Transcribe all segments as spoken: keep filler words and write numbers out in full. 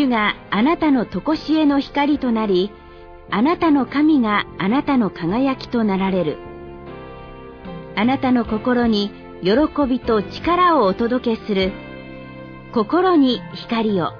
主があなたの常しえの光となり、あなたの神があなたの輝きとなられる。あなたの心に喜びと力をお届けする。心に光を。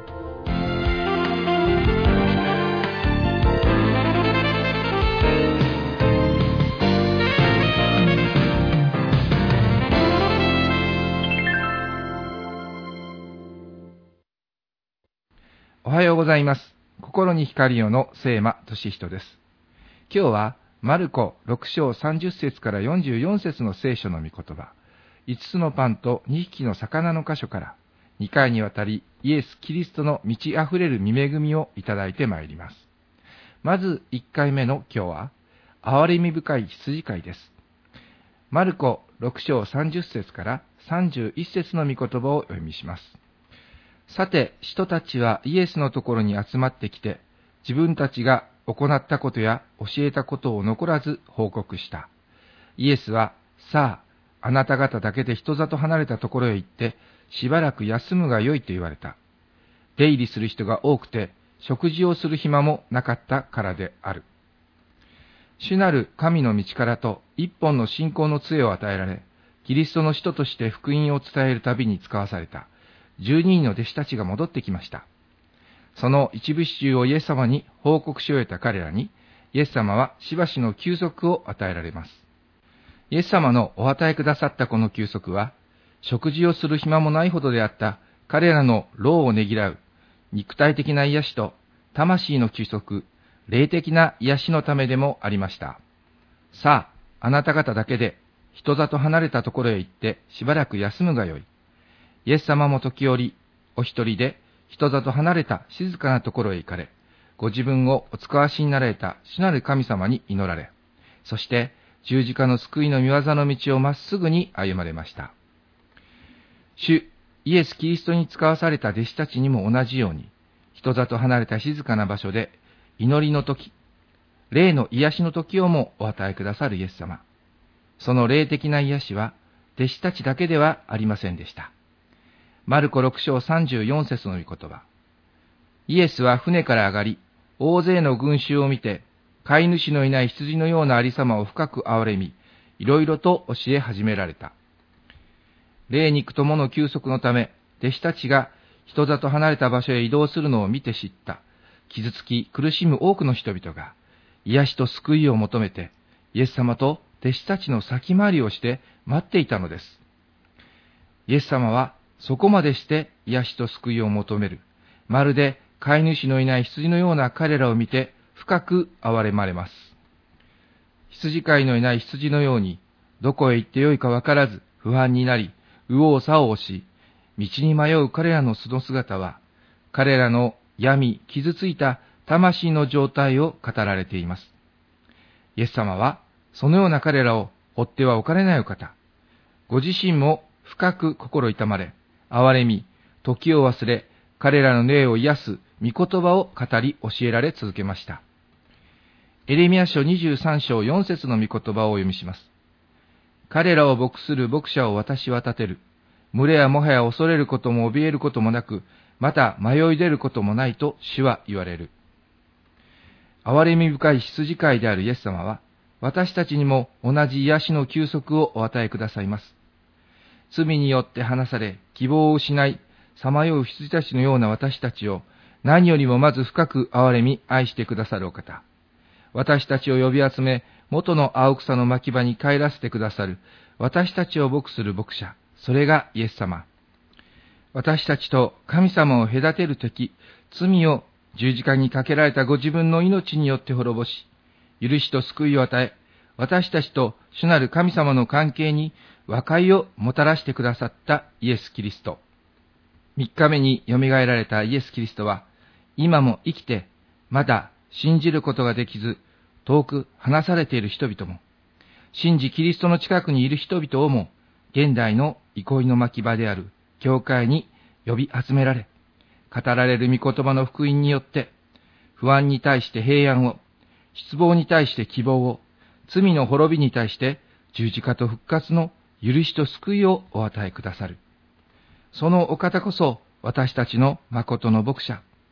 おはようございます。心に光をの聖馬俊人です。今日はマルコろく章さんじゅっ節からよんじゅうよん節の聖書の御言葉、いつつのパンとにひきの魚の箇所からにかいにわたりイエス・キリストの満ち溢れる御恵みをいただいてまいります。まずいっかいめの今日は憐れみ深い羊飼いです。マルコろく章さんじゅっ節からさんじゅういっ節の御言葉をお読みします。さて、使徒たちはイエスのところに集まってきて、自分たちが行ったことや教えたことを残らず報告した。イエスは、さあ、あなた方だけで人里離れたところへ行って、しばらく休むがよいと言われた。出入りする人が多くて、食事をする暇もなかったからである。主なる神の道からと一本の信仰の杖を与えられ、キリストの使徒として福音を伝えるたびに使わされた。十二人の弟子たちが戻ってきました。その一部始終をイエス様に報告し終えた彼らに、イエス様はしばしの休息を与えられます。イエス様のお与えくださったこの休息は、食事をする暇もないほどであった彼らの労をねぎらう肉体的な癒しと魂の休息、霊的な癒しのためでもありました。さあ、あなた方だけで人里離れたところへ行ってしばらく休むがよい。イエス様も時折、お一人で人里離れた静かなところへ行かれ、ご自分をお使わしになられた主なる神様に祈られ、そして十字架の救いの御業の道をまっすぐに歩まれました。主イエス・キリストに使わされた弟子たちにも同じように、人里離れた静かな場所で祈りの時、霊の癒しの時をもお与えくださるイエス様。その霊的な癒しは弟子たちだけではありませんでした。マルコろく章さんじゅうよん節の御言葉。イエスは船から上がり、大勢の群衆を見て、飼い主のいない羊のようなありさまを深く憐れみ、いろいろと教え始められた。霊肉ともの休息のため、弟子たちが人里離れた場所へ移動するのを見て知った。傷つき苦しむ多くの人々が、癒しと救いを求めて、イエス様と弟子たちの先回りをして待っていたのです。イエス様は、そこまでして癒しと救いを求める。まるで飼い主のいない羊のような彼らを見て深く憐れまれます。羊飼いのいない羊のように、どこへ行ってよいかわからず不安になり、右往左往し、道に迷う彼らのその姿は、彼らの病、傷ついた魂の状態を語られています。イエス様は、そのような彼らを追ってはおかれないお方。ご自身も深く心痛まれ、憐れみ、時を忘れ、彼らの霊を癒す御言葉を語り教えられ続けました。エレミヤ書にじゅうさん章よん節の御言葉をお読みします。彼らを牧する牧者を私は立てる。群れはもはや恐れることも怯えることもなく、また迷い出ることもないと主は言われる。憐れみ深い羊飼いであるイエス様は、私たちにも同じ癒しの休息をお与えくださいます。罪によって離され、希望を失い、さまよう羊たちのような私たちを、何よりもまず深く憐れみ、愛してくださるお方。私たちを呼び集め、元の青草の牧場に帰らせてくださる、私たちを牧する牧者、それがイエス様。私たちと神様を隔てるとき、罪を十字架にかけられたご自分の命によって滅ぼし、許しと救いを与え、私たちと主なる神様の関係に和解をもたらしてくださったイエス・キリスト。三日目によみがえられたイエス・キリストは、今も生きて、まだ信じることができず、遠く離されている人々も、信じキリストの近くにいる人々をも、現代の憩いの牧場である教会に呼び集められ、語られる御言葉の福音によって、不安に対して平安を、失望に対して希望を、罪の滅びに対して十字架と復活の許しと救いをお与えくださる。そのお方こそ私たちの誠の牧者、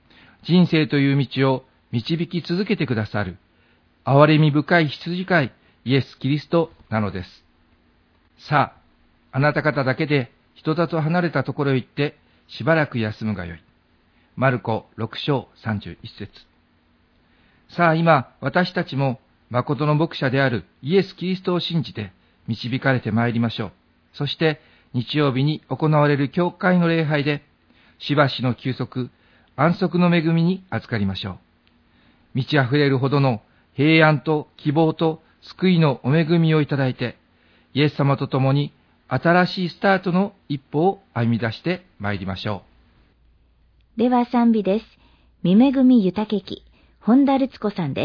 人生という道を導き続けてくださる、憐れみ深い羊飼い、イエス・キリストなのです。さあ、あなた方だけで人里離れたところへ行って、しばらく休むがよい。マルコろく章さんじゅういち節。さあ今、私たちも、誠の牧者であるイエス・キリストを信じて導かれてまいりましょう。そして日曜日に行われる教会の礼拝でしばしの休息、安息の恵みに預かりましょう。満ち溢れるほどの平安と希望と救いのお恵みをいただいて、イエス様と共に新しいスタートの一歩を歩み出してまいりましょう。では賛美です。見恵み豊けき、本田律子さんです。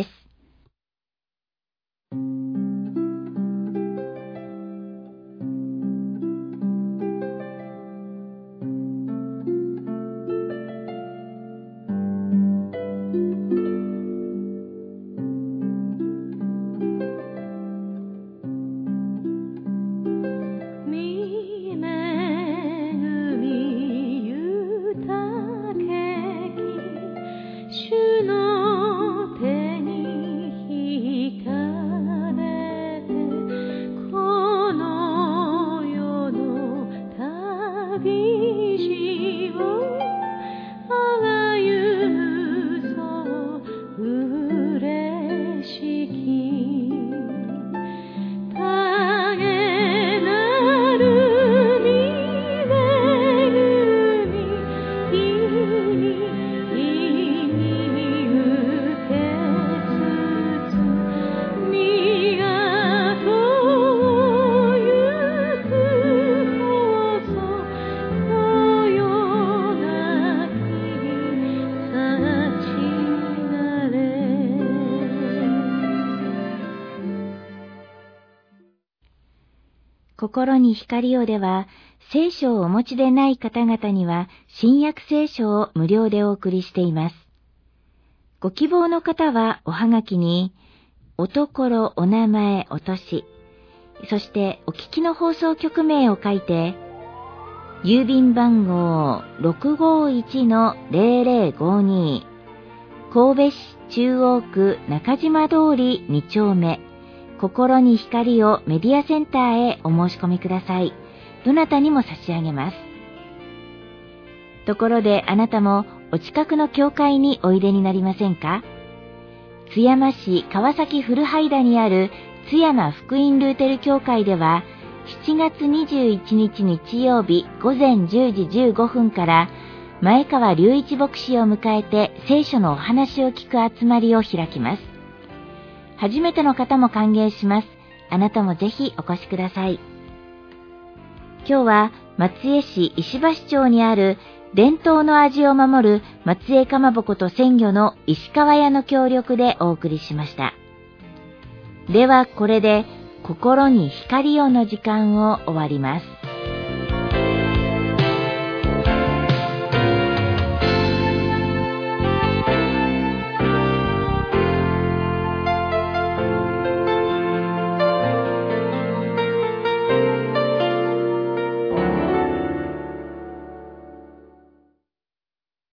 心に光をでは、聖書をお持ちでない方々には、新約聖書を無料でお送りしています。ご希望の方はおはがきに、おところ、お名前、お年、そしてお聞きの放送局名を書いて、郵便番号 ろくごいちのゼロゼロごに、神戸市中央区中島通りに丁目、心に光をメディアセンターへお申し込みください。どなたにも差し上げます。ところであなたもお近くの教会においでになりませんか？津山市川崎古拝田にある津山福音ルーテル教会では、しちがつにじゅういちにち日曜日午前じゅうじじゅうごふんから前川隆一牧師を迎えて聖書のお話を聞く集まりを開きます。初めての方も歓迎します。あなたもぜひお越しください。今日は松江市石橋町にある伝統の味を守る松江かまぼこと鮮魚の石川屋の協力でお送りしました。ではこれで心に光をの時間を終わります。